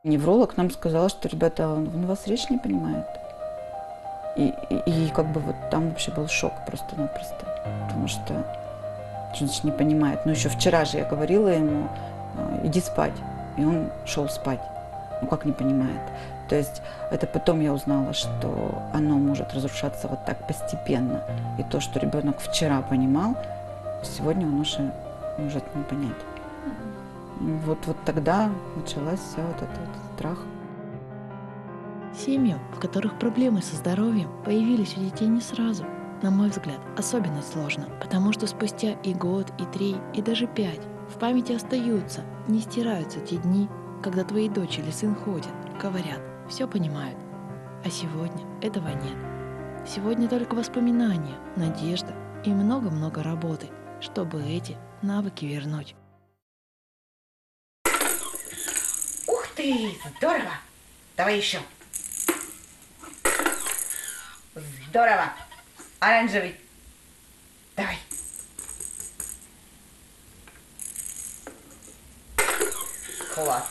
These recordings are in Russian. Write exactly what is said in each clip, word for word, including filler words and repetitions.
Невролог нам сказал, что, ребята, он, он вас речь не понимает. И, и, и как бы вот там вообще был шок просто-напросто. Потому что, что значит не понимает? Ну еще вчера же я говорила ему, иди спать. И он шел спать. Ну как не понимает? То есть это потом я узнала, что оно может разрушаться вот так постепенно. И то, что ребенок вчера понимал, сегодня он уже может не понять. Вот, вот тогда началась вся вот этот вот страх. Семьи, в которых проблемы со здоровьем появились у детей не сразу, на мой взгляд, особенно сложно, потому что спустя и год, и три, и даже пять в памяти остаются, не стираются те дни, когда твои дочь или сын ходят, говорят, все понимают. А сегодня этого нет. Сегодня только воспоминания, надежда и много-много работы, чтобы эти навыки вернуть. Ух ты, здорово! Давай еще. Здорово! Оранжевый. Давай. Класс.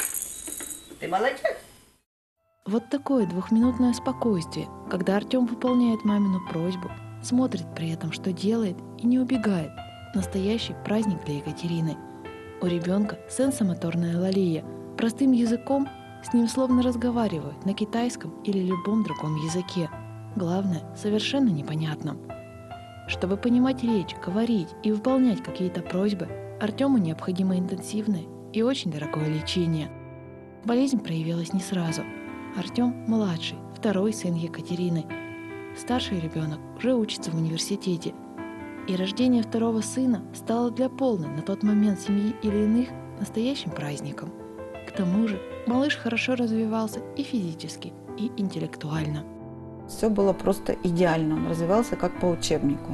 Ты молодец. Вот такое двухминутное спокойствие, когда Артем выполняет мамину просьбу, смотрит при этом, что делает, и не убегает. Настоящий праздник для Екатерины. У ребенка сенсомоторная алалия. Простым языком с ним словно разговаривают на китайском или любом другом языке. Главное, совершенно непонятном. Чтобы понимать речь, говорить и выполнять какие-то просьбы, Артему необходимо интенсивное и очень дорогое лечение. Болезнь проявилась не сразу. Артем младший, второй сын Екатерины. Старший ребенок уже учится в университете. И рождение второго сына стало для полной на тот момент семьи или иных настоящим праздником. К тому же малыш хорошо развивался и физически, и интеллектуально. Все было просто идеально, он развивался как по учебнику.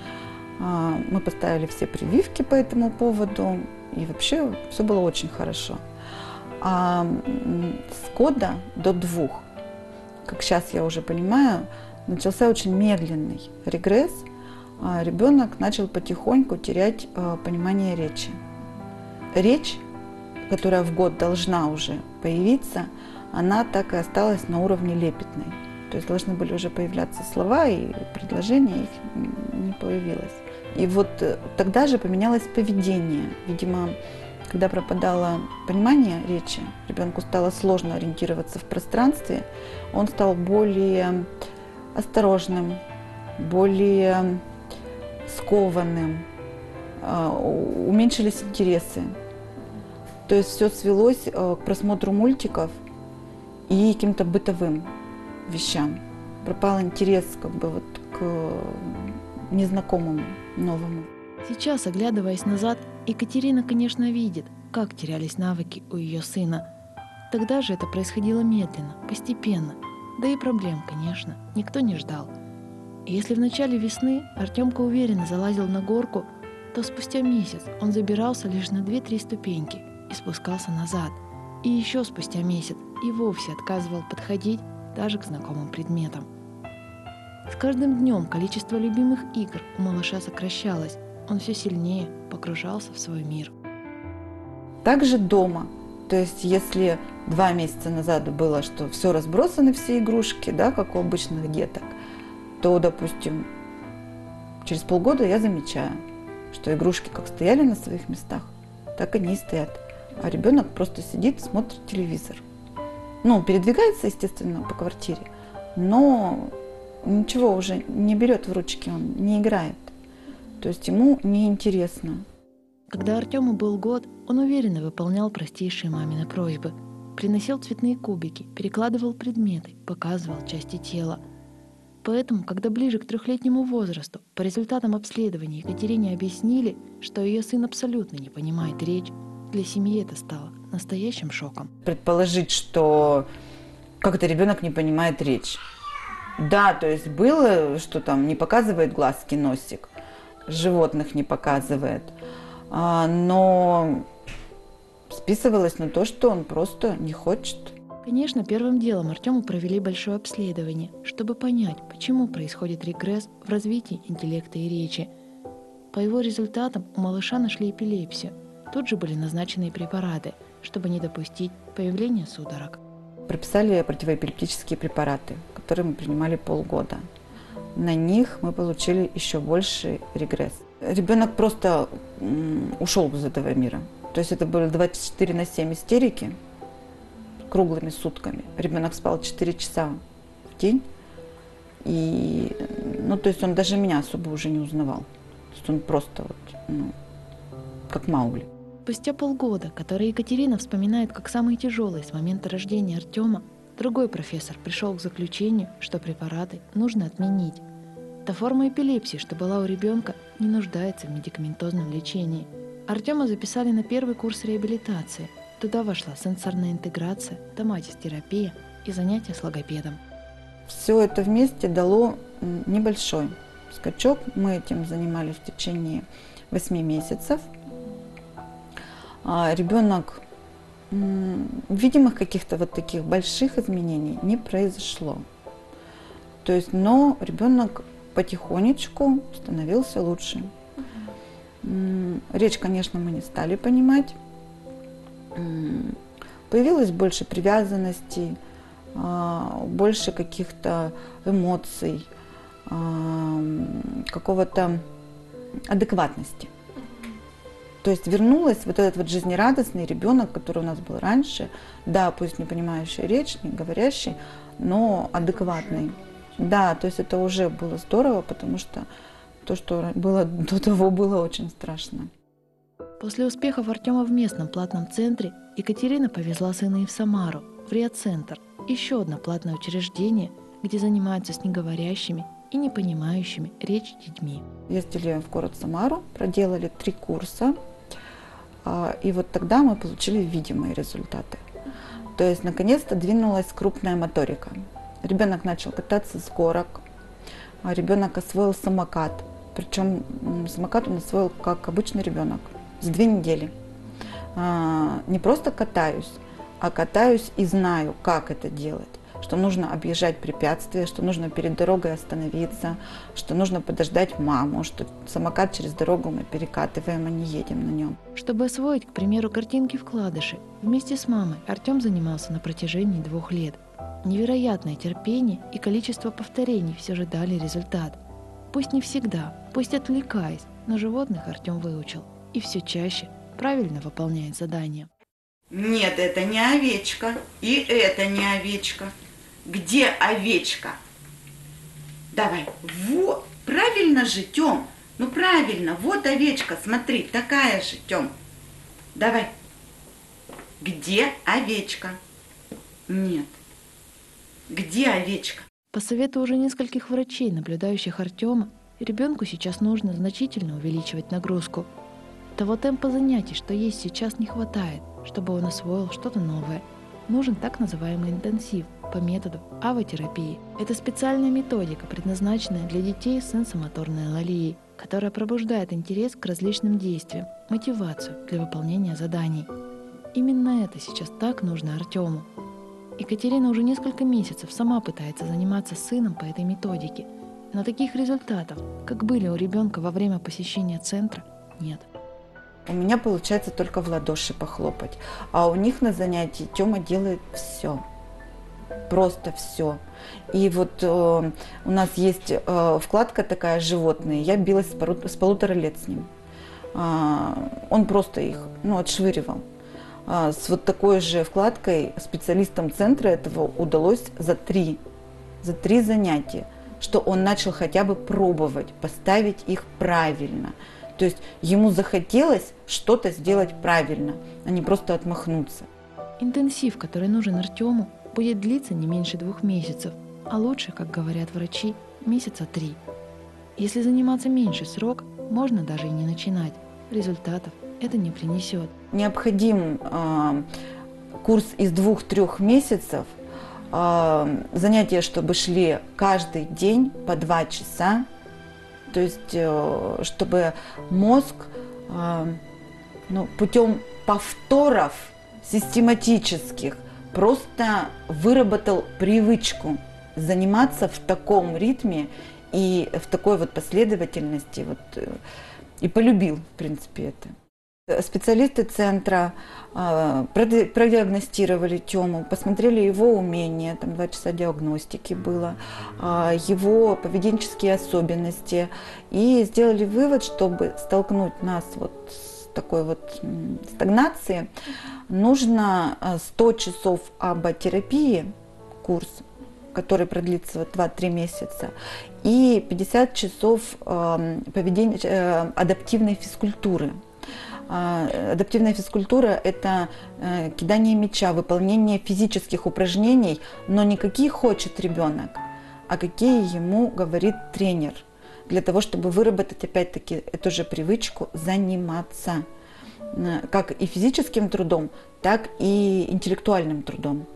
Мы поставили все прививки по этому поводу, и вообще все было очень хорошо. А с года до двух, как сейчас я уже понимаю, начался очень медленный регресс. Ребенок начал потихоньку терять понимание речи. Речь, которая в год должна уже появиться, она так и осталась на уровне лепетной. То есть должны были уже появляться слова, и предложения, их не появилось. И вот тогда же поменялось поведение. Видимо, когда пропадало понимание речи, ребенку стало сложно ориентироваться в пространстве, он стал более осторожным, более скованным, уменьшились интересы. То есть все свелось к просмотру мультиков и каким-то бытовым вещам. Пропал интерес как бы вот к незнакомому, новому. Сейчас, оглядываясь назад, Екатерина, конечно, видит, как терялись навыки у ее сына. Тогда же это происходило медленно, постепенно. Да и проблем, конечно, никто не ждал. И если в начале весны Артемка уверенно залазил на горку, то спустя месяц он забирался лишь на две-три ступеньки и спускался назад. И еще спустя месяц и вовсе отказывал подходить даже к знакомым предметам. С каждым днем количество любимых игр у малыша сокращалось, он все сильнее погружался в свой мир. Также дома. То есть если два месяца назад было, что все разбросаны, все игрушки, да, как у обычных деток, то, допустим, через полгода я замечаю, что игрушки как стояли на своих местах, так они и стоят. А ребенок просто сидит, смотрит телевизор. Ну, передвигается, естественно, по квартире, но ничего уже не берет в ручки, он не играет. То есть ему неинтересно. Когда Артему был год, он уверенно выполнял простейшие мамины просьбы. Приносил цветные кубики, перекладывал предметы, показывал части тела. Поэтому, когда ближе к трехлетнему возрасту по результатам обследования Екатерине объяснили, что ее сын абсолютно не понимает речь, для семьи это стало настоящим шоком. Предположить, что как-то ребенок не понимает речь. Да, то есть было, что там не показывает глазки, носик, животных не показывает, но списывалось на то, что он просто не хочет. Конечно, первым делом Артему провели большое обследование, чтобы понять, почему происходит регресс в развитии интеллекта и речи. По его результатам у малыша нашли эпилепсию, Тут же были назначены препараты, чтобы не допустить появления судорог. Прописали противоэпилептические препараты, которые мы принимали полгода. На них мы получили еще больший регресс. Ребенок просто ушел из этого мира. То есть это были двадцать четыре на семь истерики круглыми сутками. Ребенок спал четыре часа в день. И, ну, то есть он даже меня особо уже не узнавал. То есть он просто вот, ну, как Маугли. Спустя полгода, которые Екатерина вспоминает как самые тяжелые с момента рождения Артема, другой профессор пришел к заключению, что препараты нужно отменить. Та форма эпилепсии, что была у ребенка, не нуждается в медикаментозном лечении. Артема записали на первый курс реабилитации. Туда вошла сенсорная интеграция, томатис-терапия и занятия с логопедом. Все это вместе дало небольшой скачок. Мы этим занимались в течение восьми месяцев. Ребенок, видимых каких-то вот таких больших изменений не произошло. То есть, но ребенок потихонечку становился лучше. Речь, конечно, мы не стали понимать. Появилось больше привязанностей, больше каких-то эмоций, какого-то адекватности. То есть вернулась вот этот вот жизнерадостный ребенок, который у нас был раньше, да, пусть не понимающий речь, не говорящий, но адекватный. Да, то есть это уже было здорово, потому что то, что было до того, было очень страшно. После успехов Артема в местном платном центре Екатерина повезла сына и в Самару, в РИА-центр, еще одно платное учреждение, где занимаются с неговорящими и не понимающими речь детьми. Ездили в город Самару, проделали три курса, и вот тогда мы получили видимые результаты. То есть наконец-то двинулась крупная моторика. Ребенок начал кататься с горок, ребенок освоил самокат, причем самокат он освоил как обычный ребенок, с две недели. Не просто катаюсь, а катаюсь и знаю, как это делать. Что нужно объезжать препятствия, что нужно перед дорогой остановиться, что нужно подождать маму, что самокат через дорогу мы перекатываем, а не едем на нем. Чтобы освоить, к примеру, картинки-вкладыши, вместе с мамой Артем занимался на протяжении двух лет. Невероятное терпение и количество повторений все же дали результат. Пусть не всегда, пусть отвлекаясь, но животных Артем выучил и все чаще правильно выполняет задания. Нет, это не овечка, и это не овечка. Где овечка? Давай, вот, правильно же, Тём, ну правильно, вот овечка, смотри, такая же, Тём. Давай, где овечка? Нет, где овечка? По совету уже нескольких врачей, наблюдающих Артема, ребенку сейчас нужно значительно увеличивать нагрузку. Того темпа занятий, что есть сейчас, не хватает, чтобы он освоил что-то новое. Нужен так называемый интенсив по методу авотерапии. Это специальная методика, предназначенная для детей с сенсомоторной алалией, которая пробуждает интерес к различным действиям, мотивацию для выполнения заданий. Именно это сейчас так нужно Артему. Екатерина уже несколько месяцев сама пытается заниматься с сыном по этой методике, но таких результатов, как были у ребенка во время посещения центра, нет. У меня получается только в ладоши похлопать, а у них на занятии Тёма делает все, просто все. И вот э, у нас есть э, вкладка такая «Животные», я билась с, пору, с полутора лет с ним. А, он просто их ну, отшвыривал. А, с вот такой же вкладкой специалистам центра этого удалось за три, за три занятия, что он начал хотя бы пробовать поставить их правильно. То есть ему захотелось что-то сделать правильно, а не просто отмахнуться. Интенсив, который нужен Артему, будет длиться не меньше двух месяцев, а лучше, как говорят врачи, месяца три. Если заниматься меньше срок, можно даже и не начинать. Результатов это не принесет. Необходим э, курс из двух-трех месяцев, э, занятия, чтобы шли каждый день по два часа. То есть, чтобы мозг ну, путем повторов систематических просто выработал привычку заниматься в таком ритме и в такой вот последовательности, вот, и полюбил, в принципе, это. Специалисты центра э, проди- продиагностировали Тему, посмотрели его умения, там два часа диагностики было, э, его поведенческие особенности и сделали вывод, чтобы столкнуть нас вот с такой вот м, стагнацией, нужно э, сто часов аботерапии, курс, который продлится вот два-три месяца, и пятьдесят часов э, поведения, э, адаптивной физкультуры. Адаптивная физкультура – это кидание мяча, выполнение физических упражнений, но не какие хочет ребенок, а какие ему говорит тренер, для того, чтобы выработать опять-таки эту же привычку заниматься как и физическим трудом, так и интеллектуальным трудом.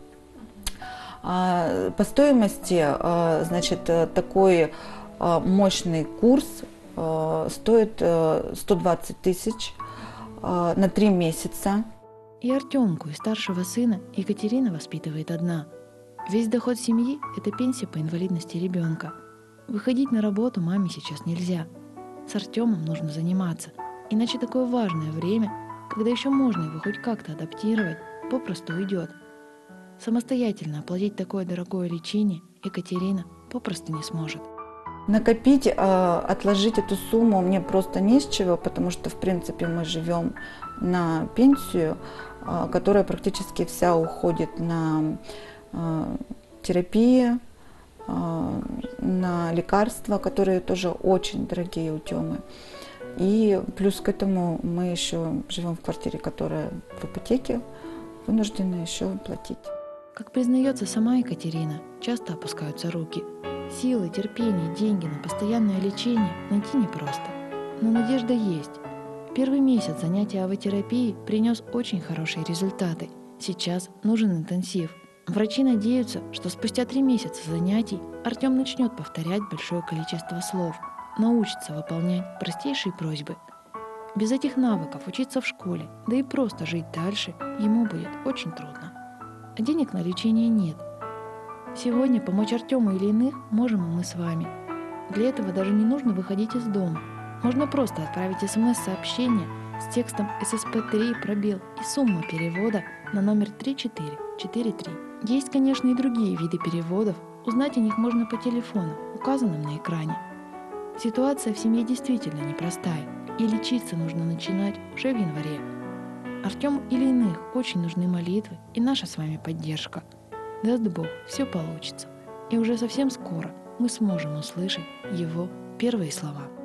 По стоимости, значит, такой мощный курс стоит сто двадцать тысяч на три месяца. И Артемку, и старшего сына Екатерина воспитывает одна. Весь доход семьи – это пенсия по инвалидности ребенка. Выходить на работу маме сейчас нельзя. С Артемом нужно заниматься, иначе такое важное время, когда еще можно его хоть как-то адаптировать, попросту уйдет. Самостоятельно оплатить такое дорогое лечение Екатерина попросту не сможет. Накопить, отложить эту сумму мне просто не с чего, потому что, в принципе, мы живем на пенсию, которая практически вся уходит на терапию, на лекарства, которые тоже очень дорогие у Тёмы. И плюс к этому мы еще живем в квартире, которая в ипотеке, вынуждены еще платить. Как признается сама Екатерина, часто опускаются руки. Силы, терпение, деньги на постоянное лечение найти непросто. Но надежда есть. Первый месяц занятия АВО-терапии принес очень хорошие результаты. Сейчас нужен интенсив. Врачи надеются, что спустя три месяца занятий Артем начнет повторять большое количество слов, научится выполнять простейшие просьбы. Без этих навыков учиться в школе, да и просто жить дальше ему будет очень трудно. А денег на лечение нет. Сегодня помочь Артему или иных можем и мы с вами. Для этого даже не нужно выходить из дома. Можно просто отправить смс-сообщение с текстом эс эс пэ три пробел и сумма перевода на номер три четыре четыре три. Есть, конечно, и другие виды переводов. Узнать о них можно по телефону, указанным на экране. Ситуация в семье действительно непростая, и лечиться нужно начинать уже в январе. Артему или иных очень нужны молитвы и наша с вами поддержка. Даст Бог, все получится. И уже совсем скоро мы сможем услышать его первые слова.